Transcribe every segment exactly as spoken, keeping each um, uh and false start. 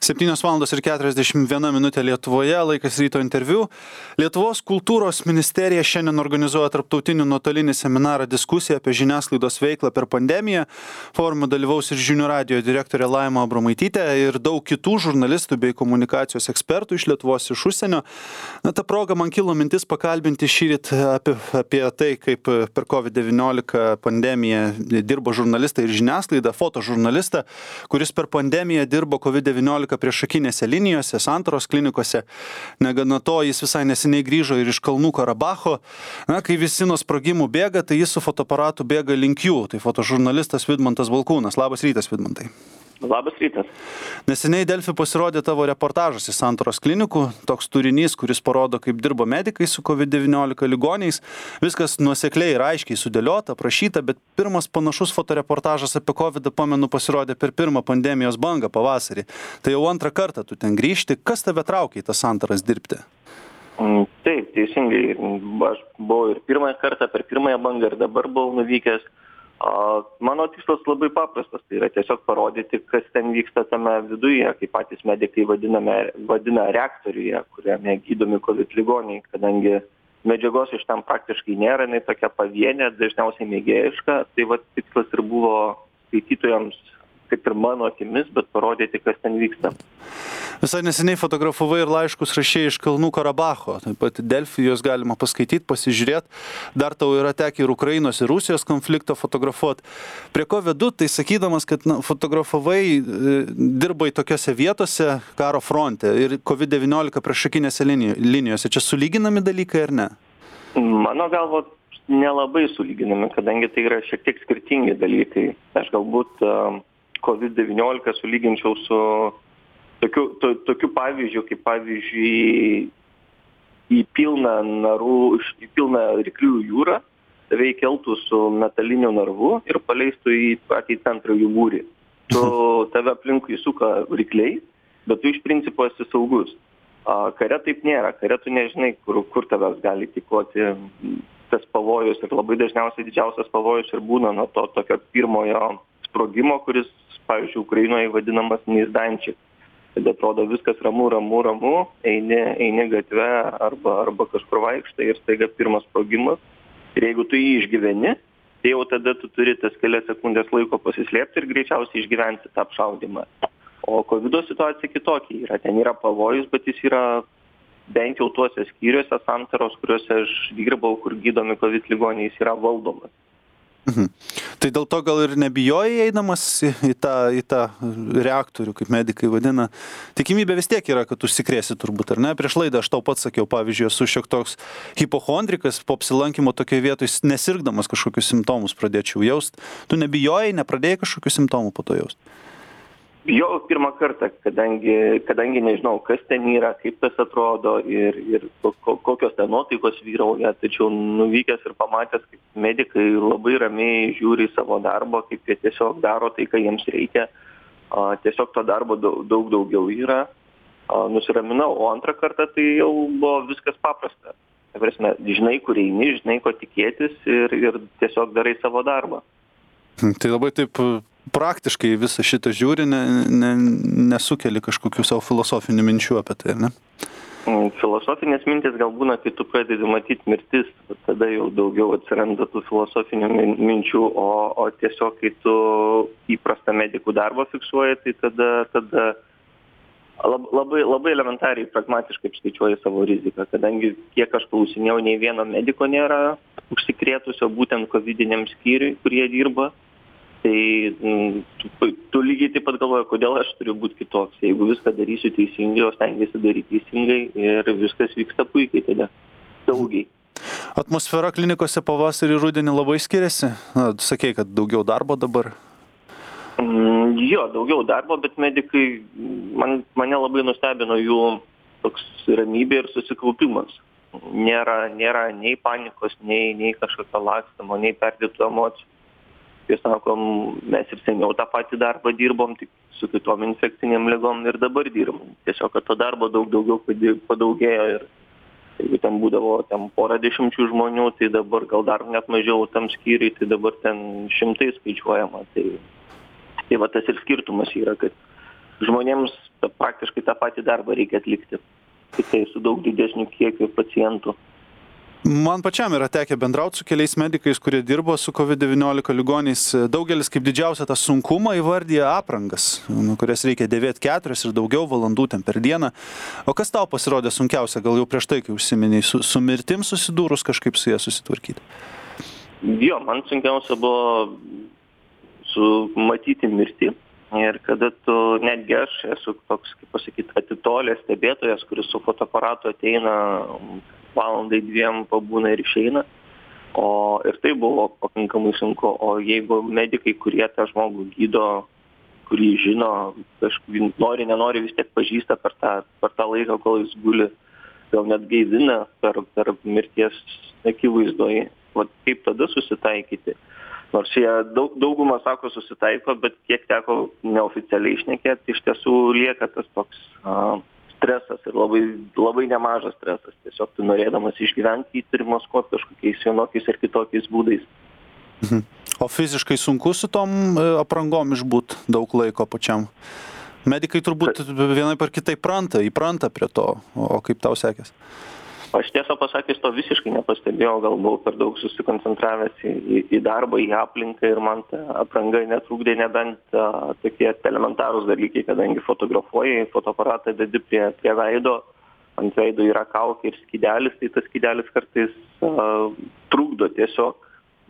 septynios valandos ir keturiasdešimt viena minutė Lietuvoje, laikas ryto interviu. Lietuvos kultūros ministerija šiandien organizuoja tarptautinių nuotolinį seminarą diskusiją apie žiniasklaidos veiklą per pandemiją. Forume dalyvaus ir Žinių radijo direktorė Laima Abramaitytė ir daug kitų žurnalistų bei komunikacijos ekspertų iš Lietuvos iš užsienio. Na, ta proga man kilo mintis pakalbinti šįryt apie, apie tai, kaip per kovid devyniolika pandemiją dirbo žurnalistai ir žiniasklaida, fotožurnalistą, kuris per pandemiją dirbo kovid devyniolika priešakinėse linijose, Santaros klinikose. Negana to, jis visai neseniai grįžo ir iš Kalnų Karabacho. Na, kai visi nuo sprogimų bėga, tai jis su fotoaparatu bėga link jų. Tai fotožurnalistas Vidmantas Balkūnas. Labas rytas, Vidmantai. Labas rytas. Neseniai Delfi pasirodė tavo reportažas į Santaros klinikų. Toks turinys, kuris parodo, kaip dirbo medikai su kovid devyniolika ligoniais. Viskas nuosekliai ir aiškiai sudėliota, aprašyta, bet pirmas panašus fotoreportažas apie kovidą, pamenu, pasirodė per pirmą pandemijos bangą pavasarį. Tai jau antrą kartą tu ten grįžti. Kas tave traukia į tas Santaras dirbti? Taip, teisingai. Aš buvau ir pirmąją kartą per pirmąją bangą ir dabar buvau nuvykęs. Mano tikslas labai paprastas, tai yra tiesiog parodyti, kas ten vyksta tame viduje, kaip patys medikai vadiname, vadina reaktoriuje, kuriame gydomi COVID ligoniai, kadangi medžiagos iš ten praktiškai nėra, jinai tokia pavienė, dažniausiai mėgėjiška, tai va tikslas ir buvo skaitytojams, kaip ir mano akimis, bet parodyti, kas ten vyksta. Visai neseniai fotografavai ir laiškus rašėjai iš Kalnų Karabacho. Taip pat Delfi juos galima paskaityti, pasižiūrėti. Dar tau yra tekę ir Ukrainos ir Rusijos konflikto fotografuoti. Prie kovido, tai sakydamas, kad na, fotografavai, dirbai tokiose vietose karo fronte ir kovid devyniolika priešakinėse linijose. Čia sulyginami dalykai ar ne? Mano galva, nelabai sulyginami, kadangi tai yra šiek tiek skirtingi dalykai. Aš galbūt kovid devyniolika sulyginčiau su tokiu, to, tokiu pavyzdžiu, kaip pavyzdžiui į pilną narų, į pilną ryklių jūrą tave įkeltų su metaliniu narvu ir paleistų į patį centrą jų būrį. Tu tave aplinkui suka rykliai, bet tu iš principo esi saugus. A, kare taip nėra, kare tu nežinai, kur, kur tavęs gali tykoti tas pavojus ir labai dažniausiai didžiausias pavojus ir būna nuo to tokio pirmojo sprogimo, kuris, pavyzdžiui, Ukrainoje vadinamas Nizdančik. Tai atrodo viskas ramu, ramu, ramu, eini, eini gatve arba, arba kažkur vaikštai ir staiga pirmas sprogimas. Ir jeigu tu jį išgyveni, tai jau tada tu turi tas kelias sekundės laiko pasislėpti ir greičiausiai išgyventi tą apšaudymą. O kovido situacija kitokia yra. Ten yra pavojus, bet jis yra bent jau tuose skyriuose Santaros, kuriuose aš dirbau, kur gydomi COVID ligoniai, jis yra valdomas. Mhm. Tai dėl to gal ir nebijojai eidamas į tą, į tą reaktorių, kaip medikai vadina. Tikimybė vis tiek yra, kad užsikrėsi turbūt, ar ne? Prieš laidą aš tau pats sakiau, pavyzdžiui, esu šiek toks hipochondrikas, po apsilankimo tokioje vietoje nesirgdamas kažkokius simptomus pradėčiau jaust. Tu nebijojai, nepradėjai kažkokius simptomų po to jaust? Bijau pirmą kartą, kadangi, kadangi nežinau, kas ten yra, kaip tas atrodo ir, ir kokios ten nuotaikos vyrauja, tačiau nuvykęs ir pamatęs, kaip medikai labai ramiai žiūri į savo darbą, kaip jie tiesiog daro tai, ką jiems reikia, a, tiesiog to darbo daug, daug daugiau yra, a, nusiraminau, o antrą kartą tai jau buvo viskas paprasta. Tai prasme, žinai, kur eini, žinai, ko tikėtis ir, ir tiesiog darai savo darbą. Tai labai taip praktiškai visą šitą žiūri, ne, ne, nesukeli kažkokių savo filosofinių minčių apie tai, ar ne? Filosofinės mintis gal būna, kai tu pradedi matyti mirtis, tada jau daugiau atsiranda tų filosofinių minčių, o, o tiesiog, kai tu įprastą medikų darbą fiksuoji, tai tada, tada labai, labai elementariai, pragmatiškai skaičiuoji savo riziką, kadangi kiek aš klausinėjau, nei vieno mediko nėra užsikrėtusio būtent covidiniam skyriui, kurie dirba. Tai tu, tu lygiai taip pat galvoji, kodėl aš turiu būti kitoks. Jeigu viską darysiu teisingai, o stengiasi daryti teisingai ir viskas vyksta puikiai tada, saugiai. Atmosfera klinikose pavasarį ir rudenį labai skiriasi? Na, tu sakei, kad daugiau darbo dabar? Mm, jo, daugiau darbo, bet medikai, man, mane labai nustebino jų toks ramybė ir susikaupimas. Nėra, nėra nei panikos, nei, nei kažkokio lakstymo, nei perdėtų emocijų. Kai sakom, mes ir seniau tą patį darbą dirbom, tik su kitom infekcinėm ligom ir dabar dirbam. Tiesiog, kad to darbo daug daugiau padaugėjo ir jeigu ten būdavo ten porą dešimčių žmonių, tai dabar gal dar net mažiau tam skyriui, tai dabar ten šimtai skaičiuojama. Tai, tai va tas ir skirtumas yra, kad žmonėms praktiškai tą patį darbą reikia atlikti, tik tai su daug didesniu kiekiu pacientų. Man pačiam yra tekę bendrauti su keliais medikais, kurie dirbo su kovid devyniolika ligoniais. Daugelis kaip didžiausią tą sunkumą įvardyja aprangas, nu, kurias reikia dėvėti keturias ir daugiau valandų ten per dieną. O kas tau pasirodė sunkiausia, gal jau prieš tai, kai užsiminiai, su, su mirtim susidūrus kažkaip su jie susitvarkyti? Jo, man sunkiausia buvo su matyti mirtį. Ir kada tu, netgi aš esu toks, kaip pasakyti, atitolęs stebėtojas, kuris su fotoaparatu ateina valandai dviem pabūna ir išeina. O ir tai buvo pakankamai sunku. O jeigu medikai, kurie tą žmogų gydo, kurį žino, kažkaip nori, nenori, vis tiek pažįsta per tą, per tą laiką, kol jis guli, gal net gaivina per, per mirties akivaizdoje. Vat kaip tada susitaikyti? Nors jie daug, daugumą sako susitaiko, bet kiek teko neoficialiai šnekėti, iš tiesų lieka tas toks a, stresas ir labai, labai nemažas stresas. Tiesiog tu norėdamas išgyventi įturi maskuoti kažkokiais vienokiais ir kitokiais būdais. Mhm. O fiziškai sunku su tom aprangom išbūt daug laiko pačiam? Medikai turbūt vienaip ar kitaip pranta, įpranta prie to, o kaip tau sekės? Aš tiesą pasakęs to visiškai nepastebėjau, gal buvau per daug susikoncentravęs į, į, į darbą, į aplinką ir man ta apranga netrukdė, nebent a, tokie elementarūs dalykai, kadangi fotografuoji, fotoaparatą dedi prie, prie veido, ant veido yra kaukė ir skydelis, tai tas skydelis kartais a, trukdo tiesiog,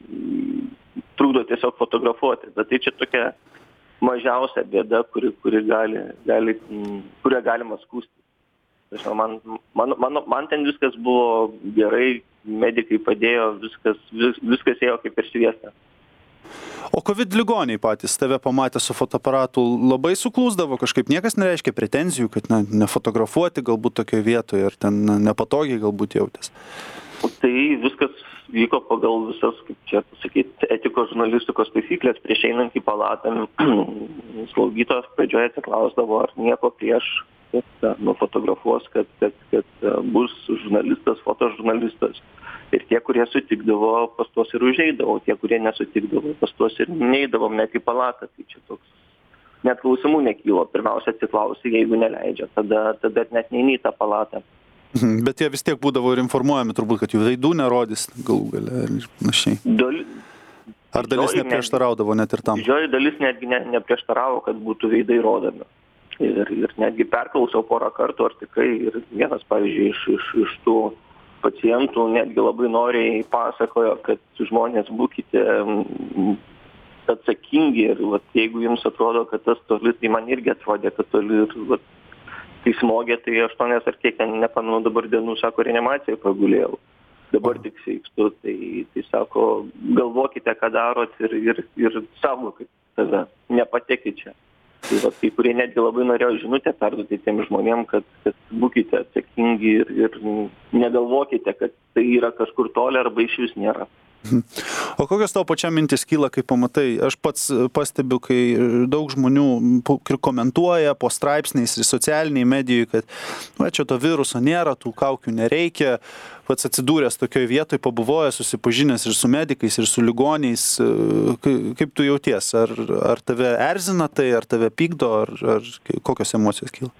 trukdo tiesiog fotografuoti. Bet tai čia tokia mažiausia bėda, kuri, kuri gali, gali, kurią galima skųsti. Man, man, man, man ten viskas buvo gerai, medikai padėjo, viskas, vis, viskas ėjo kaip per šviesą. O COVID ligoniai patys tave pamatę su fotoaparatu labai suklūsdavo kažkaip, niekas nereiškia pretenzijų, kad na, nefotografuoti galbūt tokioje vietoje ir ten na, nepatogiai galbūt jautės. Tai viskas vyko pagal visas, kaip čia pasakyti, etikos žurnalistikos taisyklės. Prieš einant į palatą slaugytojos pradžioje atsiklausdavo, ar nieko prieš, kad nufotografuos, kad, kad, kad bus žurnalistas, fotožurnalistas. Ir tie, kurie sutikdavo, pas tuos ir užeidavo, tie, kurie nesutikdavo, pas tuos ir neeidavom net į palatą. Tai čia toks net klausimų nekylo. Pirmiausia, atsiklausi, jeigu neleidžia, tada, tada net neini į tą palatą. Bet jie vis tiek būdavo ir informuojami, turbūt, kad jų veidų nerodys galų gale ir panašiai. Dal... Ar dalis neprieštaraudavo net ir tam? Didžioji dalis netgi ne, neprieštaravo, kad būtų veidai rodomi. Ir, ir netgi perklausiau porą kartų, ar tikrai, ir vienas, pavyzdžiui, iš, iš, iš tų pacientų netgi labai noriai pasakojo, kad žmonės būkite atsakingi ir vat, jeigu jums atrodo, kad tas toli, tai man irgi atrodė, kad toli ir vat, kai smogė, tai aštuonias ar kiek, nepamenu dabar dienų, sako, reanimacijoje pagulėjau. Dabar tik sveikstu, tai, tai sako, galvokite, ką darot ir, ir, ir saugokit save, nepatekit čia. Tai va, kai kurie netgi labai norėjo žinutę perduoti tiem žmonėm, kad, kad būkite atsakingi ir, ir negalvokite, kad tai yra kažkur toli arba iš vis nėra. O kokios tau pačiam mintis kyla, kai pamatai? Aš pats pastebiu, kai daug žmonių komentuoja po straipsniais ir socialiniai medijai, kad va, čia to viruso nėra, tų kaukių nereikia. Pats atsidūręs tokioje vietoje, pabuvojęs, susipažinęs ir su medikais, ir su ligoniais. Kaip tu jauties? Ar, ar tave erzina tai, ar tave pykdo, ar, ar kokios emocijos kyla?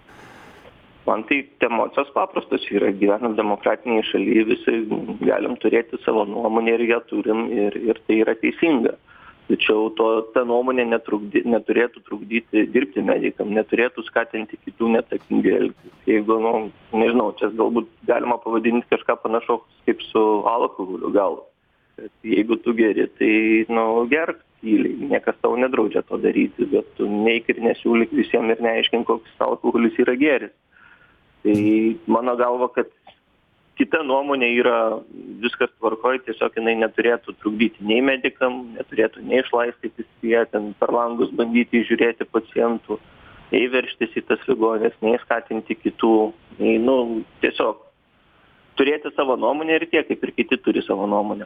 Man tai emocijos paprastos yra, gyvenam demokratinėje šalyje, visi galim turėti savo nuomonę ir ją turim ir, ir tai yra teisinga. Tačiau to, ta nuomonė netrukdy, neturėtų trukdyti dirbti medikam, neturėtų skatinti kitų neatsakingai elgtis. Jeigu, nu, nežinau, čia galbūt galima pavadinti kažką panašaus kaip su alkoholiu gal. Bet jeigu tu geri, tai nu, gerk tyliai, niekas tau nedraudžia to daryti, bet tu neik ir nesiūlyk visiems ir neaiškink, koks alkoholis yra geris. Tai mano galva, kad kita nuomonė yra viskas tvarkoj, tiesiog jinai neturėtų trukdyti nei medikam, neturėtų nei išlaistyti jie ten per langus bandyti žiūrėti pacientų, nei verštis į tas ligonės, nei skatinti kitų, nei, nu, tiesiog turėti savo nuomonę ir tiek, kaip ir kiti turi savo nuomonę.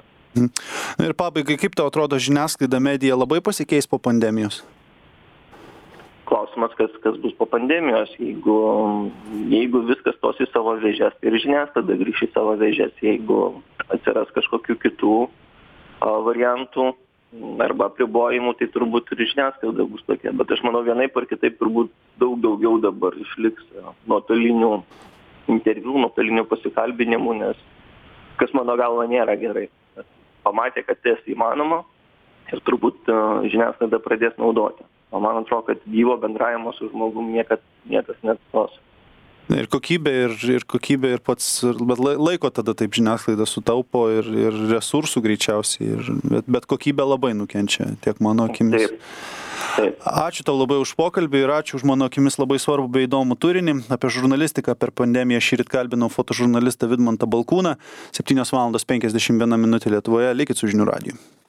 Ir pabaigai, kaip tau atrodo žiniasklaida, medija labai pasikeis po pandemijos? Klausimas, kas, kas bus po pandemijos, jeigu, jeigu viskas tos į savo vėžes, tai ir žiniasklaida grįš į savo vėžes, jeigu atsiras kažkokių kitų a, variantų, arba apribojimų, tai turbūt ir žiniasklaida bus tokia. Bet aš manau, vienaip ar kitaip turbūt daug daugiau dabar išliks nuotolinių interviu, nuotolinių pasikalbinimų, nes kas mano galva nėra gerai. Pamatė, kad tai įmanoma ir turbūt žiniasklaida pradės naudoti. O man atrodo, kad gyvo bendravimo su žmogum niekad, niekas neatstos. Ir kokybė, ir, ir kokybė, ir pats, bet laiko tada taip žiniasklaida sutaupo ir, ir resursų greičiausiai, ir, bet, bet kokybė labai nukenčia, tiek mano akimis. Taip. Taip. Ačiū tau labai už pokalbį ir ačiū už mano akimis labai svarbų bei įdomų turinį. Apie žurnalistiką per pandemiją šįryt kalbinau fotožurnalistą Vidmantą Balkūną. septynios valandos penkiasdešimt viena minutė Lietuvoje. Likit su Žinių radiju.